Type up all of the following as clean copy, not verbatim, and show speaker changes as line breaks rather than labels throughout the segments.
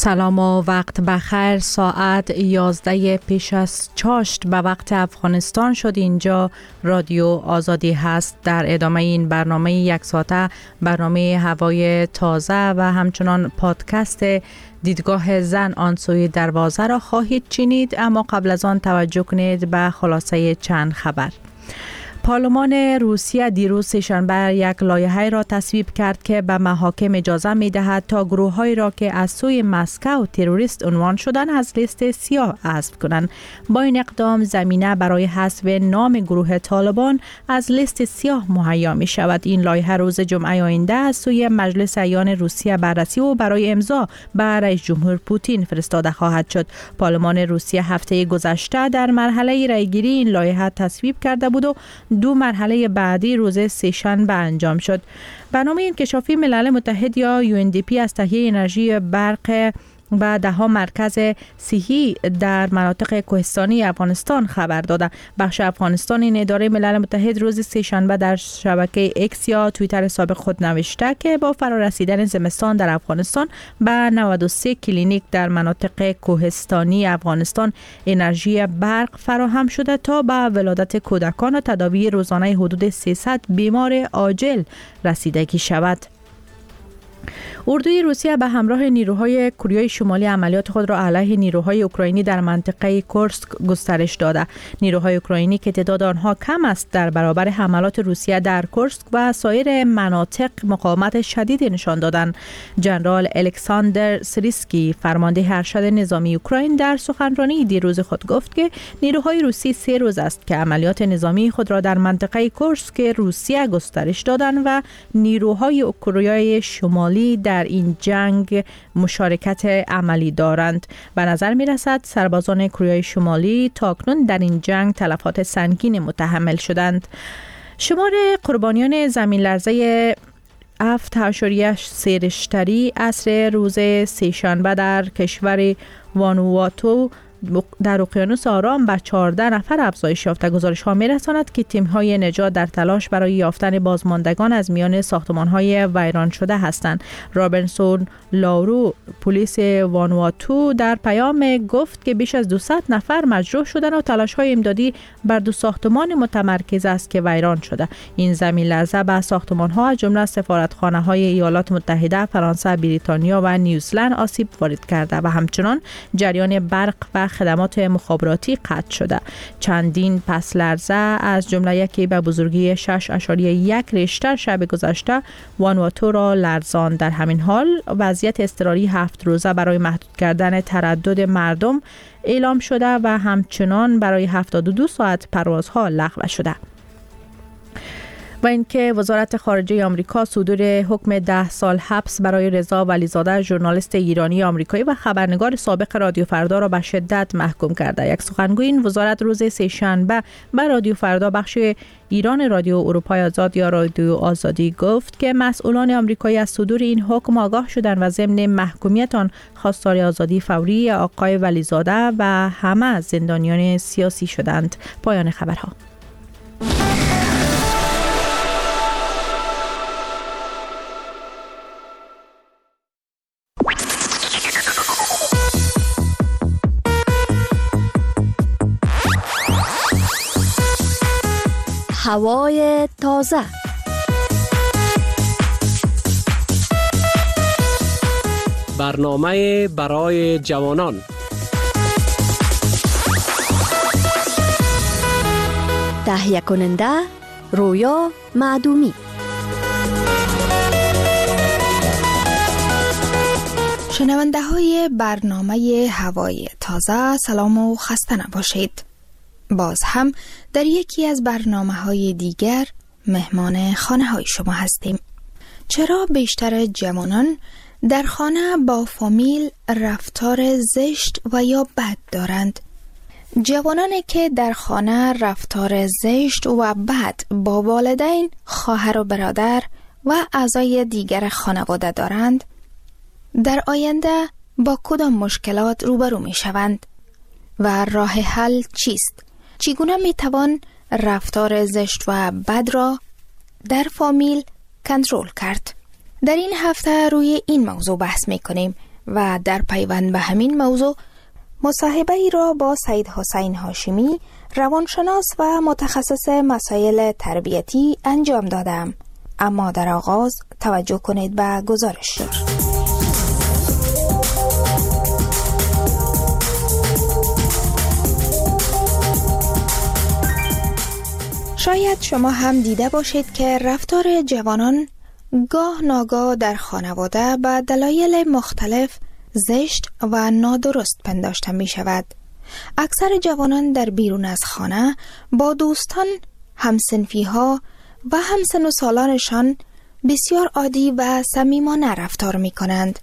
سلام و وقت بخیر. ساعت 11 پیش از چاشت به وقت افغانستان شد. اینجا رادیو آزادی هست. در ادامه این برنامه یک ساعته، برنامه هوای تازه و همچنان پادکست دیدگاه زن آن سوی دروازه را خواهید شنید. اما قبل از آن توجه کنید به خلاصه چند خبر. پارلمان روسیه دیروز سه‌شنبه یک لایحه را تصویب کرد که به محاکم اجازه می‌دهد تا گروه‌هایی را که از سوی مسکو تروریست عنوان شدند از لیست سیاه حذف کنند. با این اقدام زمینه برای حذف نام گروه طالبان از لیست سیاه مهیا می‌شود. این لایحه روز جمعه آینده از سوی مجلس اعیان روسیه بررسی و برای امضا به رئیس جمهور پوتین فرستاده خواهد شد. پارلمان روسیه هفته گذشته در مرحله رأیگیری این لایحه تصویب کرده بود و 2 مرحله بعدی روز سه‌شنبه انجام شد. برنامه انکشافی ملل متحد یا UNDP از تهیه انرژی برق و 10 مرکز صحی در مناطق کوهستانی افغانستان خبر داده. بخش افغانستان این اداره ملل متحد روز سه‌شنبه در شبکه ایکس یا توییتر سابق خود نوشته که با فرارسیدن زمستان در افغانستان به 93 کلینیک در مناطق کوهستانی افغانستان انرژی برق فراهم شده تا به ولادت کودکان و تداوی روزانه حدود 300 بیمار عاجل رسیدگی شود. اردوی روسیه به همراه نیروهای کره شمالی عملیات خود را علیه نیروهای اوکراینی در منطقه کورسک گسترش داده. نیروهای اوکراینی که تعداد آنها کم است در برابر حملات روسیه در کورسک و سایر مناطق مقاومت شدید نشان دادند. ژنرال الکساندر سریسکی فرمانده ارشد نظامی اوکراین در سخنرانی دیروز خود گفت که نیروهای روسی 3 روز است که عملیات نظامی خود را در منطقه کورسک روسیه گسترش دادند و نیروهای کره شمالی در این جنگ مشارکت عملی دارند. به نظر می رسد سربازان کره شمالی تاکنون در این جنگ تلفات سنگین متحمل شدند. شمار قربانیان زمین لرزه 7.3 ریشتری عصر روز سه‌شنبه در کشور وانواتو در اقیانوس آرام به 14 نفر افزایش یافته. گزارش‌ها می‌رساند که تیم‌های نجات در تلاش برای یافتن بازماندگان از میان ساختمان‌های ویران شده هستند. رابرتسون لاورو پلیس وانواتو در پیام گفت که بیش از 200 نفر مجروح شدند و تلاش‌های امدادی بر 2 ساختمان متمرکز است که ویران شده. این زمین لرزه به ساختمان‌ها از جمله سفارتخانه‌های ایالات متحده، فرانسه، بریتانیا و نیوزلند آسیب وارد کرده و همچنان جریان برق و خدمات مخابراتی قطع شده. چندین پس لرزه از جمله یکی به بزرگی 6.1 ریشتر شب گذشته وانواتو را لرزاند. در همین حال وضعیت اضطراری 7 روزه برای محدود کردن تردد مردم اعلام شده و همچنان برای 72 ساعت پروازها لغو شده. و اینکه وزارت خارجه آمریکا صدور حکم 10 سال حبس برای رضا ولیزاده، ژورنالیست ایرانی آمریکایی و خبرنگار سابق رادیو فردا را به شدت محکوم کرده. یک سخنگوی این وزارت روز سه‌شنبه به رادیو فردا بخش ایران رادیو اروپای آزاد یا رادیو آزادی گفت که مسئولان آمریکایی از صدور این حکم آگاه شدند و ضمن محکومیت آن خواستار آزادی فوری آقای ولیزاده و همه زندانیان سیاسی شدند. پایان خبرها.
هوای تازه.
برنامه برای جوانان.
تهیه کننده رویا معدومی.
شنونده های برنامه هوای تازه، سلام و خسته نباشید. باز هم در یکی از برنامه‌های دیگر مهمان خانه‌های شما هستیم. چرا بیشتر جوانان در خانه با فامیل رفتار زشت و یا بد دارند؟ جوانانی که در خانه رفتار زشت و بد با والدین، خواهر و برادر و اعضای دیگر خانواده دارند، در آینده با کدام مشکلات روبرو می شوند و راه حل چیست؟ چگونه می توان رفتار زشت و بد را در فامیل کنترل کرد؟ در این هفته روی این موضوع بحث می کنیم و در پیوند به همین موضوع مصاحبه ای را با سید حسین هاشمی روانشناس و متخصص مسائل تربیتی انجام دادم. اما در آغاز توجه کنید به گزارش. شاید شما هم دیده باشید که رفتار جوانان گاه ناگاه در خانواده به دلایل مختلف زشت و نادرست پنداشته می شود. اکثر جوانان در بیرون از خانه با دوستان، همسنفی ها و همسن و سالانشان بسیار عادی و صمیمانه رفتار می کنند.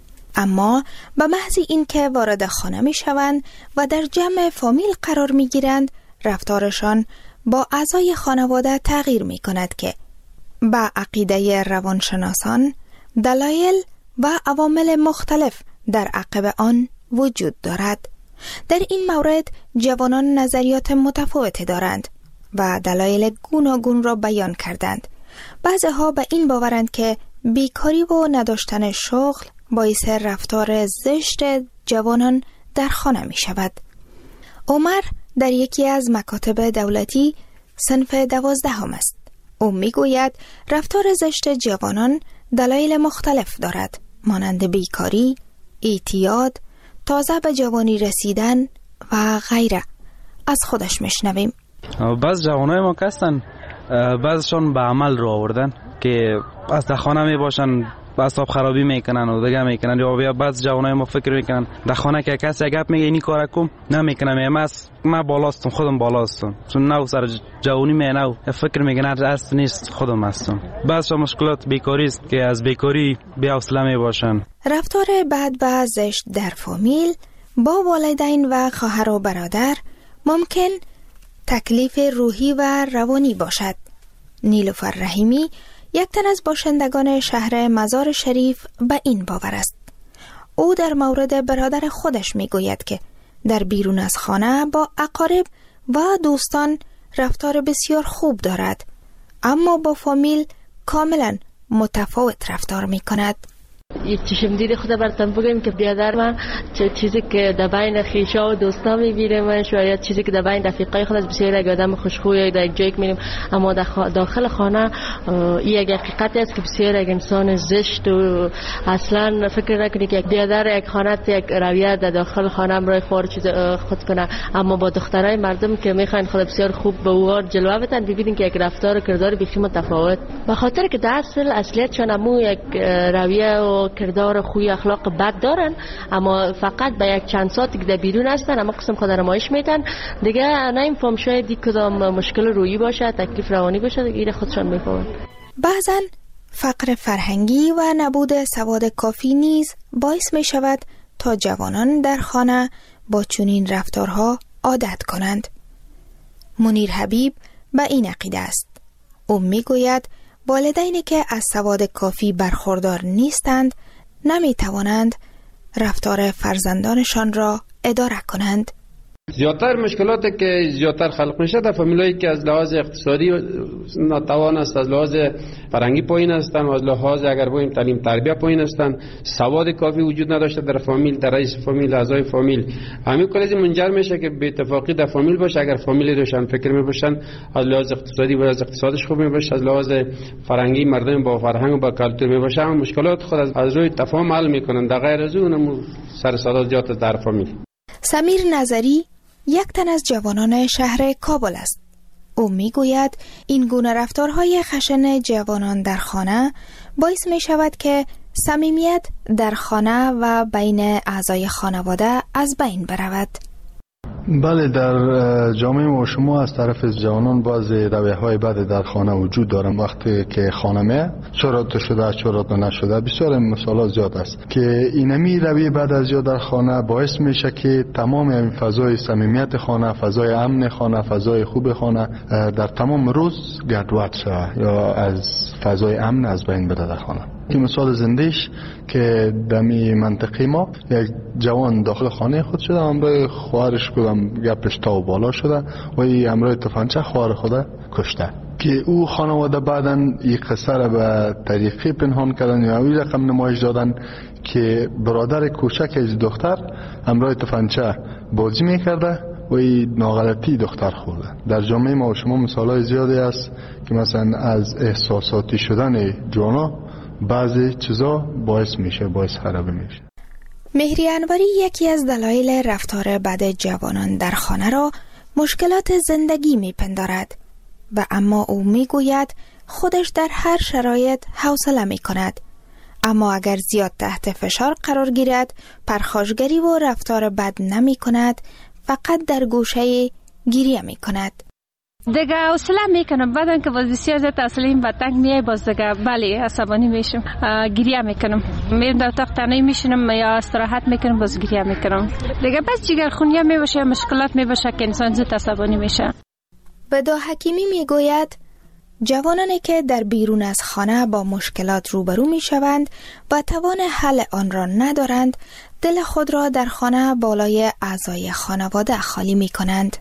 اما به محض اینکه وارد خانه می شوند و در جمع فامیل قرار می گیرند، رفتارشان با اعضای خانواده تغییر می کند که با عقیده روانشناسان دلایل و عوامل مختلف در عقب آن وجود دارد. در این مورد جوانان نظریات متفاوتی دارند و دلایل گوناگون را بیان کردند. بعضی‌ها به این باورند که بیکاری و نداشتن شغل باعث رفتار زشت جوانان در خانه می شود. عمر در یکی از مکاتب دولتی صنف 12 است. او می گوید رفتار زشت جوانان دلایل مختلف دارد، مانند بیکاری، اعتیاد، تازه به جوانی رسیدن و غیره. از خودش میشنویم.
بعض جوانای ما هستن، بعضشون به عمل رو آوردن که از در خانه می باشن اعصاب خرابی میکنن و دیگه میکنن، یا بعض جوانای ما فکر میکنن در خانه که کسی گپ میگه اینی کارا کن نمیکنم، من بالاستم، خودم بالاستم، چون نو سر جوانی مینو فکر میکنن اصل نیست، خودم هستم. بعضش مشکلات بیکاری است که از بیکاری بی حوصله میباشن.
رفتار بد و زشت در فامیل با والدین و خواهر و برادر ممکن تکلیف روحی و روانی باشد. نیلوفر رحیمی، یک تن از باشندگان شهر مزار شریف، به این باور است. او در مورد برادر خودش می گوید که در بیرون از خانه با اقارب و دوستان رفتار بسیار خوب دارد، اما با فامیل کاملا متفاوت رفتار می کند.
یک چشم دید خدا براتون بگم که بیادر من چیزی که در بین خیشا و دوستا میبینم، شاید چیزی که در بین رفیقای خود از بسیار یک آدم خوشخوی در یک جایی که میریم، اما داخل خانه این یک حقیقتی است که بسیار یک انسان زشت و اصلا فکر نکنی که یک بیادر یک خانه یک رویه در داخل خانه برای خور چیز خود کنه، اما با دخترای مردم که میخواین خود بسیار خوب به اوار جلوه بدن، ببینین که یک رفتار و کردار بیخی متفاوت، به خاطر که در اصلیتشون همو یک رویه و کردار خوی اخلاق بد دارن، اما فقط به یک چند ساعتی که در بیرون هستن اما قسم خود نمایش میدن، دیگه نمیفهم شاید دی کدام مشکل روحی باشه، تکلیف روانی باشه، دیگه خودشان میفهمن.
بعضن فقر فرهنگی و نبود سواد کافی نیز باعث می شود تا جوانان در خانه با چنین رفتارها عادت کنند. منیر حبیب به این عقیده است. او می گوید والدینی که از سواد کافی برخوردار نیستند نمی توانند رفتار فرزندانشان را اداره کنند.
زیادتر مشکلاتی که زیادتر خلق میشه در فامیلایی که از لحاظ اقتصادی ناتوان است، از لحاظ فرهنگی پایین هستند و از لحاظ اگر بگیم تعلیم تربیت پایین هستند، سواد کافی وجود نداشته در فامیل، در رئیس فامیل، اعضای فامیل، همین کلی منجر میشه که به اتفاقی در فامیل باشه. اگر فامیلی روشن فکر میباشن، از لحاظ اقتصادی و از اقتصادش خوب میباشه، از لحاظ فرهنگی مردم با فرهنگ و با کلتور میباشه، هم مشکلات خود از روی تفاهم حل میکنن. در غیر از اون سر صدا زیاد در فامیل.
سمیر نظری یک تن از جوانان شهر کابل است. او میگوید این گونه رفتارهای خشن جوانان در خانه باعث می شود که صمیمیت در خانه و بین اعضای خانواده از بین برود.
بله، در جامعه ما شما از طرف جوانان بعض رویه‌های بد در خانه وجود دارن. وقتی که خانه چرا شده چرا نشده، بسیار مثالات زیاد است که اینمی رویه بد از یا در خانه باعث میشه که تمام این فضای صمیمیت خانه، فضای امن خانه، فضای خوب خانه در تمام روز گډوډ شود یا از فضای امن از بین بره در خانه. که مثال زندهش که دمی منطقه ما یک جوان داخل خانه خود شده، امروی خواهرش کدام گپش تا و بالا شده و این امروی تفنگچه خواهر خود کشته، که او خانواده بعداً این قصه را به طریقی پنهان کردن یا این رقم نمایش دادن که برادر کوچک از دختر امروی تفنگچه بازی میکرده و این ناغلطی دختر خورده. در جامعه ما و شما مثالای زیادی است که مثلا از احساساتی شدن جوانا بعضی چیزا باعث خرابی میشه.
مهری انوری یکی از دلایل رفتار بد جوانان در خانه را مشکلات زندگی میپندارد و اما او میگوید خودش در هر شرایط حوصله میکند، اما اگر زیاد تحت فشار قرار گیرد پرخاشگری و رفتار بد نمی کند، فقط در گوشه گریه می کند.
دیگه حوصله میکنم، بعدن که باز بسیار زیاد تسلیم به تنگ میای، باز دیگه بله عصبانی میشم، گریه میکنم، میرم در اتاق تنهایی میشینم یا استراحت میکنم، باز گریه میکنم. دیگه بس جگرخونی میباشه، مشکلات میباشه که انسان زود عصبانی میشه.
بدا حکیمی میگوید جوانانی که در بیرون از خانه با مشکلات روبرو میشوند و توان حل آن را ندارند، دل خود را در خانه بالای اعضای خانواده خالی میکنند.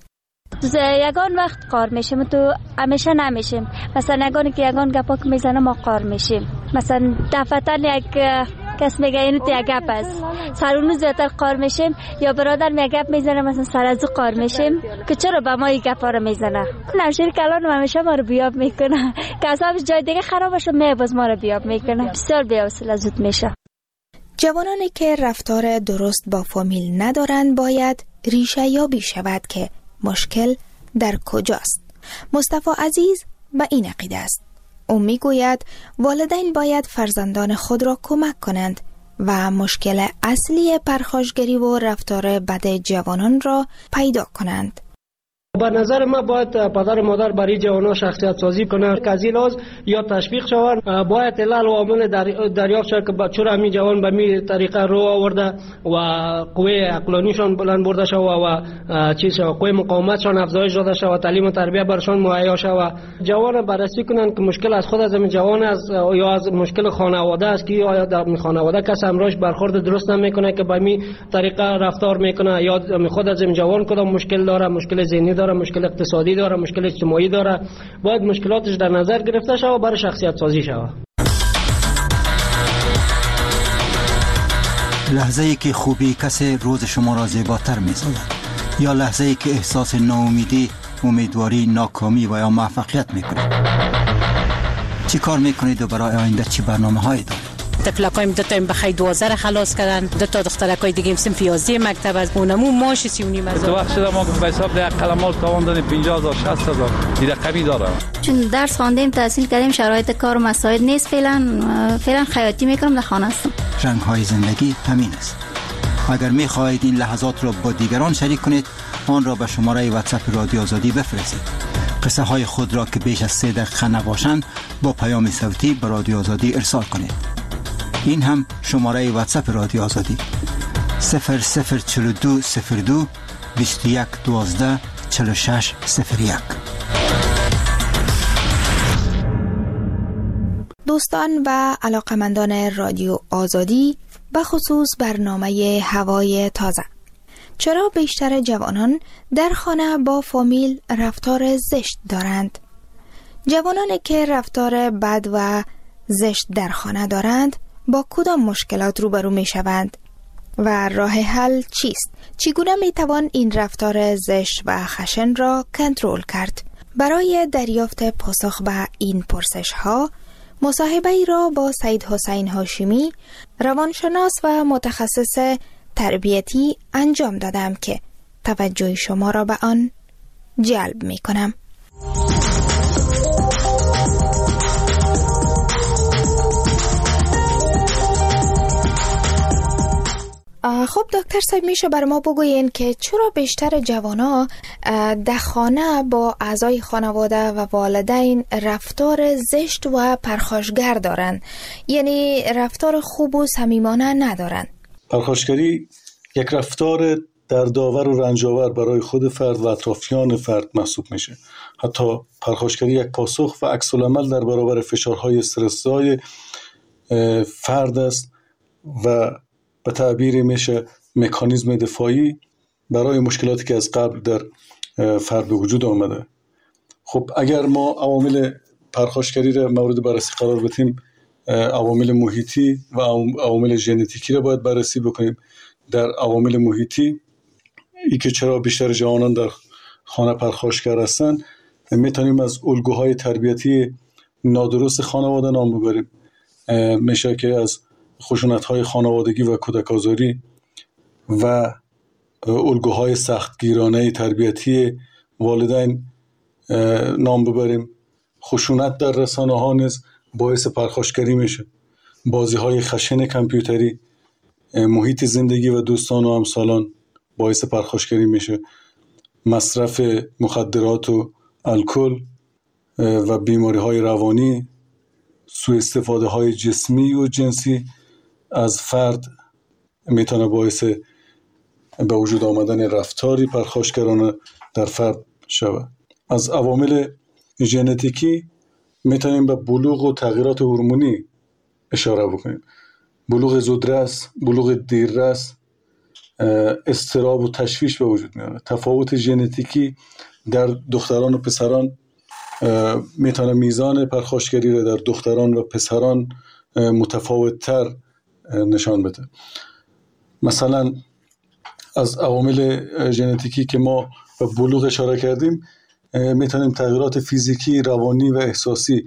یگان وقت قار میشیم تو همیشه نمیشیم، مثلا یگان گپا که میزنه ما قار میشیم، مثلا دفعتاً یک کس میگه اینو تو یک گپ است سرونو زیادتر قار میشیم، یا برادر یک گپ میزنه مثلا سر از قار میشیم که چرا به ما این گپا رو میزنه. نمشیر کلان همیشه ما رو بیاب میکنه که اصلا جای دیگه خراب بشه باز ما رو بیاب میکنه، بسیار بی‌حوصله زود میشه.
جوانانی که رفتار درست با فامیل ندارند باید ریشه یابی شود که مشکل در کجاست. مصطفی عزیز به این عقیده است. او میگوید والدین باید فرزندان خود را کمک کنند و مشکل اصلی پرخاشگری و رفتار بد جوانان را پیدا کنند.
به نظر من باید پدر و مادر برای جوانان شخصیت سازی کنند که از این لحاظ یا تشویق شوند، باید علل و عوامل دریافت شود که چرا همین جوان به می طریقه رو آورده و قوه عقلانیشان بلند برده شود و قوه مقاومتشان افزایش داده شود و تعلیم و تربیت برشان مهیا شود. جوان بررسی کنند که مشکل از خود از همین جوان است یا از مشکل خانواده است که آیا در خانواده کس همراهش برخورد درست نمیکنه که به می طریقه رفتار میکنه، یا خود از همین جوان کدام مشکل داره، مشکل ذهنی داره، مشکل اقتصادی داره، مشکل اجتماعی داره، باید مشکلاتش در نظر گرفته شود و برای شخصیت سازی شود.
لحظه‌ای که خوبی کسی روز شما را زیباتر می‌سازد، یا لحظه‌ای که احساس ناامیدی، امیدواری، ناکامی و یا موفقیت می‌کنید. چی کار می‌کنید و برای آینده چی برنامه‌هایی دارید؟
طفلکایم دو تا بخای 12 را خلاص کردن، دو تا دخترکای دیگه هم صنف 11 مکتب از اونمو ماش 39 هزار.
تو وقت شده ما به حساب ده قلمال تاوان دادیم 50000 60000 دیگه قوی داره.
چون درس خواندیم تحصیل کردیم شرایط کار و مساعد نیست، فعلا خیاطی میکنم در خانه هستم.
رنگ‌های زندگی همین است. اگر می‌خواهید این لحظات را با دیگران شریک کنید، آن را به شماره واتساپ رادیو آزادی بفرستید. قصه های خود را که بیش از 3 دقیقه نباشند با پیام صوتی به رادیو آزادی ارسال کنید. این هم شماره واتساپ رادیو آزادی 004202 21 12 46 01.
دوستان و علاقمندان رادیو آزادی، به خصوص برنامه هوای تازه، چرا بیشتر جوانان در خانه با فامیل رفتار زشت دارند؟ جوانانی که رفتار بد و زشت در خانه دارند با کدام مشکلات روبرو می شوند و راه حل چیست؟ چگونه می توان این رفتار زشت و خشن را کنترل کرد؟ برای دریافت پاسخ به این پرسش ها مصاحبه ای را با سید حسین هاشمی، روانشناس و متخصص تربیتی انجام دادم که توجه شما را به آن جلب می کنم. خب دکتر صاحب، میشه بر ما بگوین که چرا بیشتر جوانا در خانه با اعضای خانواده و والدین رفتار زشت و پرخاشگر دارن، یعنی رفتار خوب و صمیمانه ندارن؟
پرخاشگری یک رفتار دردآور و رنجاور برای خود فرد و اطرافیان فرد محسوب میشه. حتی پرخاشگری یک پاسخ و عکس العمل در برابر فشارهای استرس‌زای فرد است و به تعبیر میشه مکانیزم دفاعی برای مشکلاتی که از قبل در فرد به وجود آمده. خب اگر ما عوامل پرخاشگری را مورد بررسی قرار بدیم، عوامل محیطی و عوامل ژنتیکی را باید بررسی بکنیم. در عوامل محیطی ای که چرا بیشتر جوانان در خانه پرخاشگر هستند، میتونیم از الگوهای تربیتی نادرست خانواده نام ببریم. میشه که از خشونت‌های خانوادگی و کودک‌آزاری و الگوهای سختگیرانه تربیتی والدین نام ببریم. خشونت در رسانه‌ها نیز باعث پرخاشگری میشه. بازی‌های خشن کامپیوتری، محیط زندگی و دوستان و همسالان باعث پرخاشگری میشه. مصرف مخدرات و الکل و بیماری‌های روانی، سوء استفاده‌های جسمی و جنسی از فرد میتونه باعث به وجود آمدن رفتاری پرخاشگرانه در فرد شود. از عوامل ژنتیکی میتونیم به بلوغ و تغییرات هورمونی اشاره بکنیم. بلوغ زودرس، بلوغ دیررس، اضطراب و تشویش به وجود میاره. تفاوت ژنتیکی در دختران و پسران میتونه میزان پرخاشگری را در دختران و پسران متفاوت تر نشان بده. مثلا از عوامل ژنتیکی که ما به بلوغ اشاره کردیم، میتونیم تغییرات فیزیکی، روانی و احساسی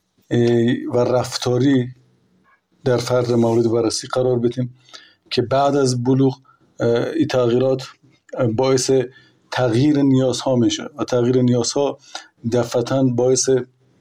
و رفتاری در فرد مورد بررسی قرار بدیم که بعد از بلوغ این تغییرات باعث تغییر نیازها میشه و تغییر نیازها دفعتاً باعث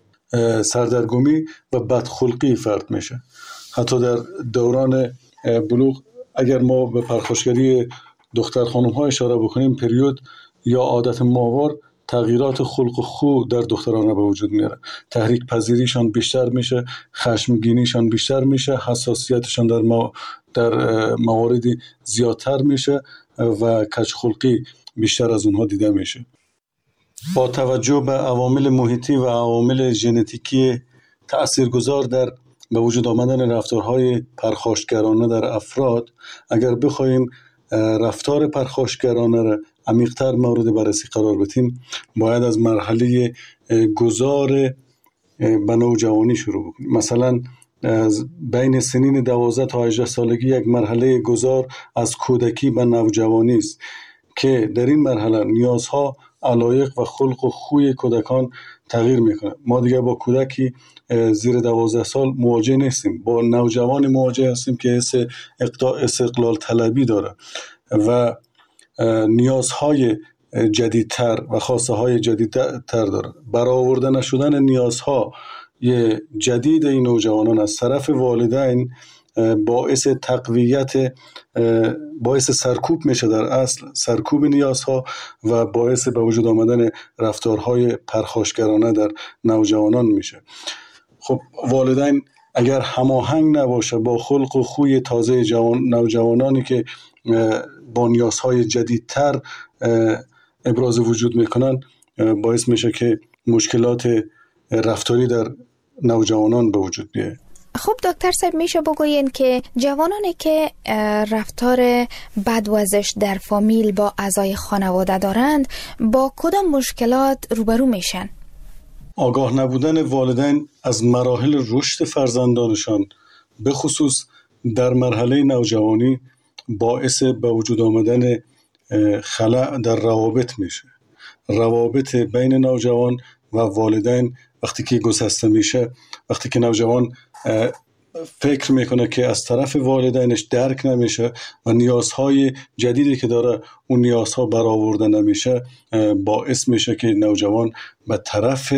سردرگمی و بدخلقی فرد میشه. حتی در دوران بلوغ اگر ما به پرخاشگری دختر خانم ها اشاره بکنیم، پریود یا عادت ماهوار تغییرات خلق و خو در دختران به وجود میاره. تحریک پذیریشان بیشتر میشه، خشمگینیشان بیشتر میشه، حساسیتشان در مواردی زیادتر میشه و کج خلقی بیشتر از اونها دیده میشه. با توجه به عوامل محیطی و عوامل ژنتیکی تاثیرگذار در به وجود آمدن رفتارهای پرخاشگرانه در افراد، اگر بخوایم رفتار پرخاشگرانه را عمیق‌تر مورد بررسی قرار بدیم، باید از مرحله گذار به نوجوانی شروع بکنیم. مثلا بین سنین 12 تا 18 سالگی یک مرحله گذار از کودکی به نوجوانی است که در این مرحله نیازها، علایق و خلق و خوی کودکان تغییر میکنه. ما دیگه با کودکی زیر 12 سال مواجه نیستیم، با نوجوانی مواجه هستیم که استقلال طلبی داره و نیازهای جدیدتر و خواسته های جدیدتر داره. برآورده نشدن نیازهای جدید این نوجوانان از طرف والدین باعث تقویت، باعث سرکوب میشه، در اصل سرکوب نیازها و باعث به وجود آمدن رفتارهای پرخاشگرانه در نوجوانان میشه. خب والدین اگر هماهنگ نباشه با خلق و خوی تازه نوجوانانی که با نیازهای جدیدتر ابراز وجود میکنن، باعث میشه که مشکلات رفتاری در نوجوانان به وجود بیاید.
خب دکتر صاحب، میشه بگوین که جوانانی که رفتار بدوزش در فامیل با اعضای خانواده دارند با کدام مشکلات روبرو میشن؟
آگاه نبودن والدین از مراحل رشد فرزندانشان به خصوص در مرحله نوجوانی باعث به وجود آمدن خلأ در روابط میشه. روابط بین نوجوان و والدین وقتی که گسسته میشه، وقتی که نوجوان فکر میکنه که از طرف والدینش درک نمیشه و نیازهای جدیدی که داره اون نیازها برآورده نمیشه، باعث میشه که نوجوان به طرف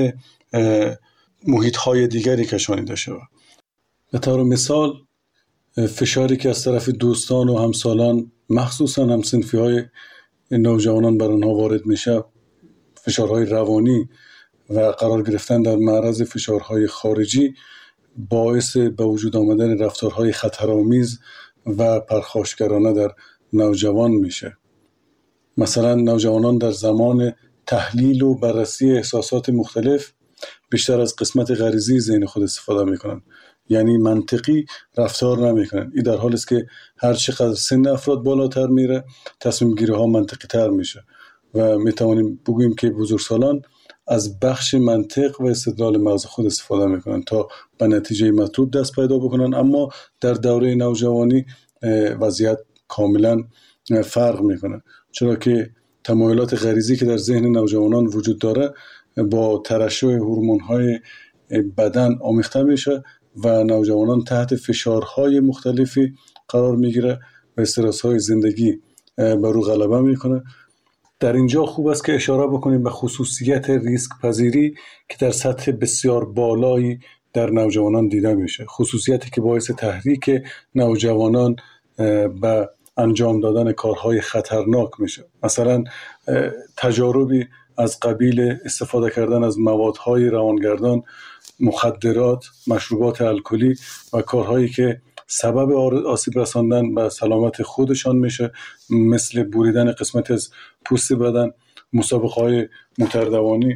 محیطهای دیگری کشانیده شود. به طور مثال فشاری که از طرف دوستان و همسالان، مخصوصا همسنفی‌های نوجوانان بر آنها وارد میشه، فشارهای روانی و قرار گرفتن در معرض فشارهای خارجی، باعث به وجود آمدن رفتارهای خطرآمیز و پرخاشگرانه در نوجوان میشه. مثلا نوجوانان در زمان تحلیل و بررسی احساسات مختلف بیشتر از قسمت غریزی ذهن خود استفاده میکنن یعنی منطقی رفتار نمیکنن. این در حالی است که هر چقدر سن افراد بالاتر میره تصمیم گیری ها منطقی تر میشه و میتوانیم بگوییم که بزرگسالان از بخش منطق و استدلال مغز خود استفاده میکنن تا به نتیجه مطلوب دست پیدا بکنن. اما در دوره نوجوانی وضعیت کاملا فرق میکنه، چرا که تمایلات غریزی که در ذهن نوجوانان وجود داره با ترشح هورمون‌های بدن آمیخته میشه و نوجوانان تحت فشارهای مختلفی قرار میگیره و استرس‌های زندگی بر او غلبه میکنه. در اینجا خوب است که اشاره بکنیم به خصوصیت ریسک پذیری که در سطح بسیار بالایی در نوجوانان دیده میشه، خصوصیتی که باعث تحریک نوجوانان به انجام دادن کارهای خطرناک میشه. مثلا تجاربی از قبیل استفاده کردن از موادهای روانگردان، مخدرات، مشروبات الکلی و کارهایی که سبب آسیب رساندن به سلامت خودشان میشه، مثل بریدن قسمت از پوست بدن، مسابقه‌های متردوانی،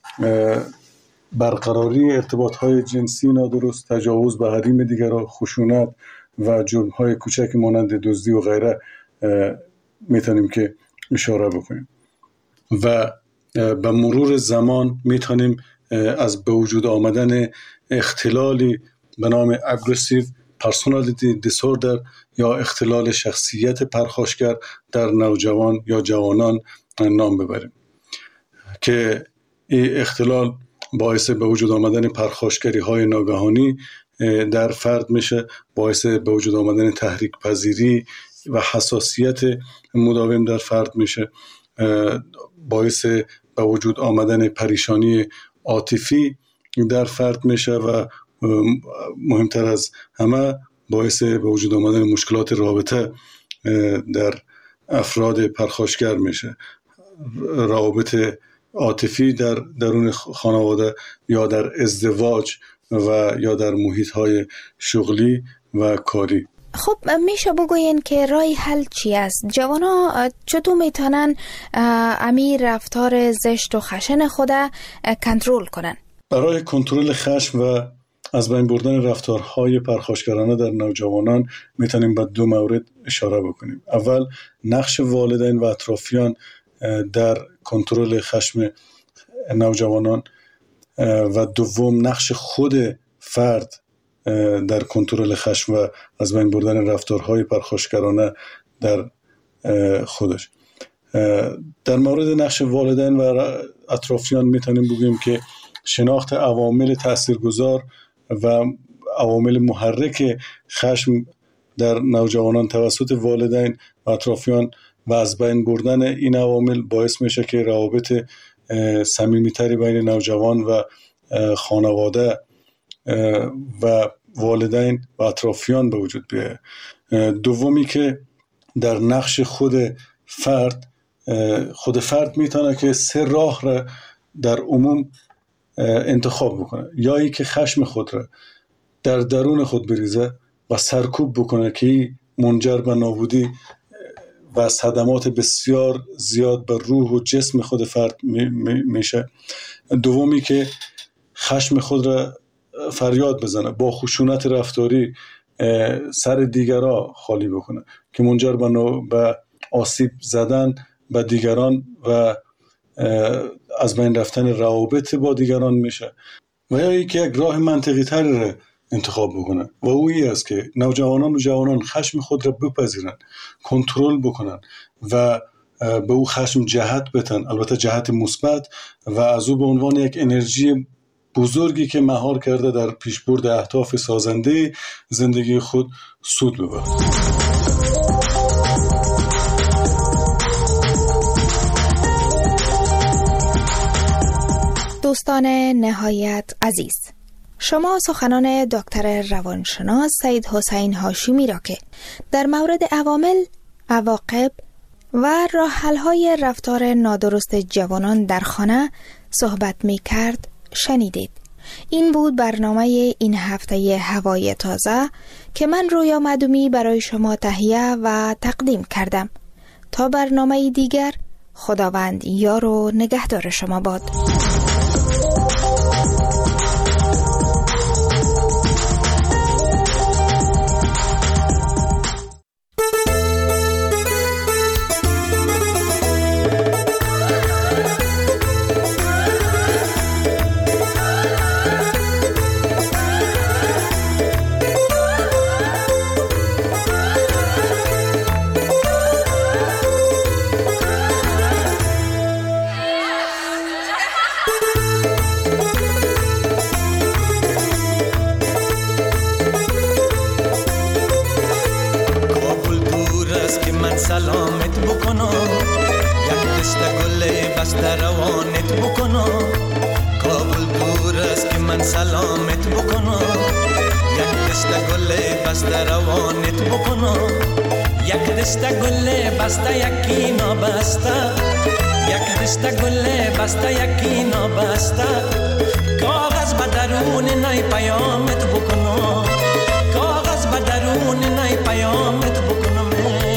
برقراری ارتباطهای جنسی نادرست، تجاوز به حریم دیگران، خشونت و جرم‌های کوچک مانند دزدی و غیره میتونیم که اشاره بکنیم. و به مرور زمان میتونیم از به وجود آمدن اختلالی به نام Aggressive Personality Disorder یا اختلال شخصیت پرخاشگر در نوجوان یا جوانان نام ببریم که این اختلال باعث به وجود آمدن پرخاشگری های ناگهانی در فرد میشه، باعث به وجود آمدن تحریک پذیری و حساسیت مداوم در فرد میشه، باعث به وجود آمدن پریشانی عاطفی در فرد میشه و مهمتر از همه باعث به وجود آمدن مشکلات رابطه در افراد پرخاشگر میشه. روابط عاطفی در درون خانواده یا در ازدواج و یا در محیط‌های شغلی و کاری.
خب میشه بگوین که راه حل چی است؟ جوانا چطور میتونن امیر رفتار زشت و خشن خود کنترل کنن؟
برای کنترل خشم و از بین بردن رفتارهای پرخاشگرانه در نوجوانان میتونیم به دو مورد اشاره بکنیم. اول نقش والدین و اطرافیان در کنترل خشم نوجوانان و دوم نقش خود فرد در کنترل خشم و از بین بردن رفتارهای پرخاشگرانه در خودش. در مورد نقش والدین و اطرافیان میتونیم بگیم که شناخت عوامل تاثیرگذار و عوامل محرک خشم در نوجوانان توسط والدین و اطرافیان و از بین بردن این عوامل باعث میشه که روابط صمیمیتری بین نوجوان و خانواده و والدین و اطرافیان به وجود بیاید. دومی که در نقش خود فرد میتونه که سه راه را در عموم انتخاب بکنه، یا ای که خشم خود را در درون خود بریزه و سرکوب بکنه که منجر به نابودی و صدمات بسیار زیاد بر روح و جسم خود فرد میشه. دومی که خشم خود را فریاد بزنه، با خشونت رفتاری سر دیگران خالی بکنه که منجر به آسیب زدن به دیگران و از بین رفتن روابط با دیگران میشه. و یا یک راه منطقی تری را انتخاب بکنن و او این است که نوجوانان و جوانان خشم خود را بپذیرن، کنترل بکنن و به او خشم جهت بدن، البته جهت مثبت، و از او به عنوان یک انرژی بزرگی که مهار کرده در پیشبرد اهداف سازنده زندگی خود سود ببرد.
دوستان نهایت عزیز، شما سخنان دکتر روانشناس سید حسین هاشمی را که در مورد عوامل، عواقب و راه حل‌های رفتار نادرست جوانان در خانه صحبت می کرد شنیدید. این بود برنامه این هفته هوای تازه که من رویا معدومی برای شما تهیه و تقدیم کردم. تا برنامه دیگر، خداوند یار و نگهدار شما باد.
بسته روانت بکنم، یک دسته گل بسته یکی نابسته، یک دسته گل بسته یکی نابسته، کاغذ به درون نای پیامت بکنم، کاغذ به درون نای پیامت بکنم.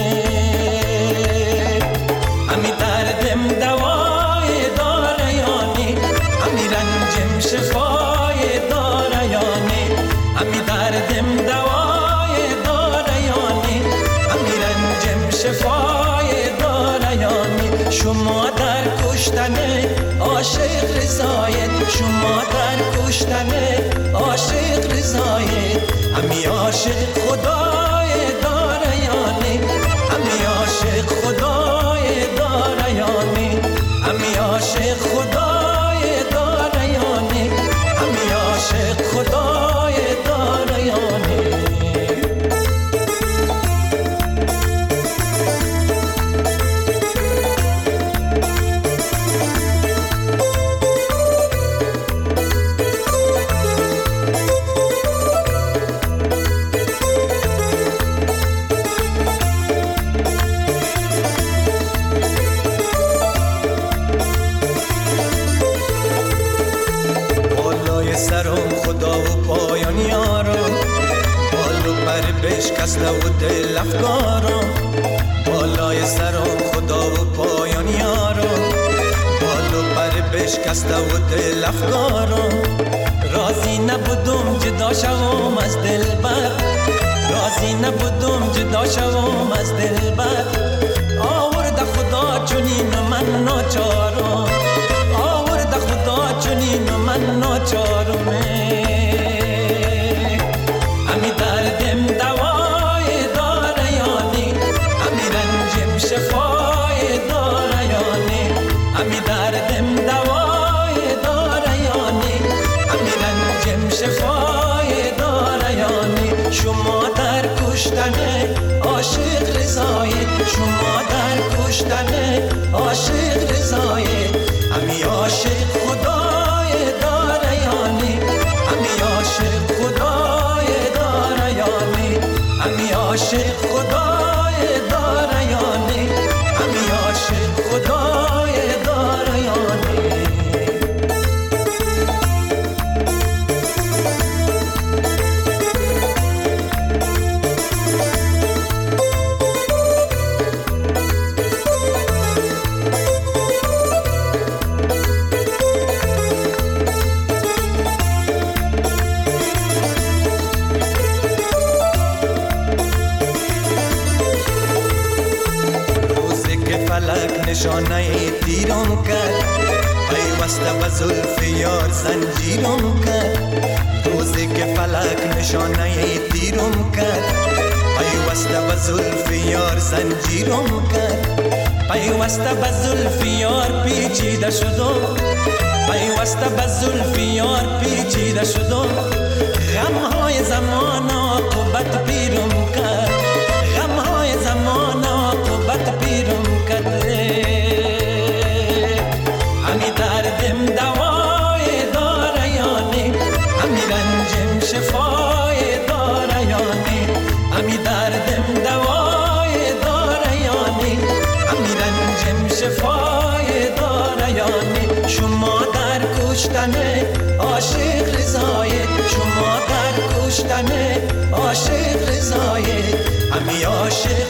امی دردم دوای داره یانی، امی رنجم شفای داره یانی، امی دردم دوای داره یانی، امی رنجم شفای داره یانی. شما در کشتن عاشق رضایت، شما در کشتن عاشق رضایت، امی عاشق خدای داره یانی، امی عاشق خدای داره یانی، امی عاشق خدای داره یانی، امی عاشق خدای داره یانی. بشکسته و دل افکارم، بالای سرم خدا و پایان یارم، بالو پر بشکسته و دل افکارم. راضی نبودم جدا شوم از دلبر، راضی نبودم جدا شوم از دلبر. آورده خدا چنین من ناچارم، آورده خدا چنین من ناچارم. امی دردم دوای داره یانی، امی رنجم شفای داره یانی، امی دردم دوای داره یانی، امی رنجم شفای داره یانی. شما در کشتن عاشق رضایت، شما در کشتن عاشق رضایت، امی عاشق خدای داره یانی، امی عاشق خدای داره یانی، امی عاشق خدای داره یانی، امی عاشق خدای داره یانی. نشانه تیرم کرد، پیوسته به زلف یار زنجیرم کرد. روزی که فلک نشانه تیرم کرد، پیوسته به زلف یار زنجیرم کرد. پیوسته به زلف یار پیچیده شدم، پیوسته به زلف یار پیچیده شدم. غمهای زمان عاقبت پیرم کرد، غمهای زمان عاقبت پیرم کرد. امی دردم دوای داره یانی، امی رنجم شفای داره یانی، امی دردم دوای داره یانی، امی رنجم شفای داره یانی. شما در کشتن عاشق رضایت، شما در کشتن عاشق رضایت، امی عاشق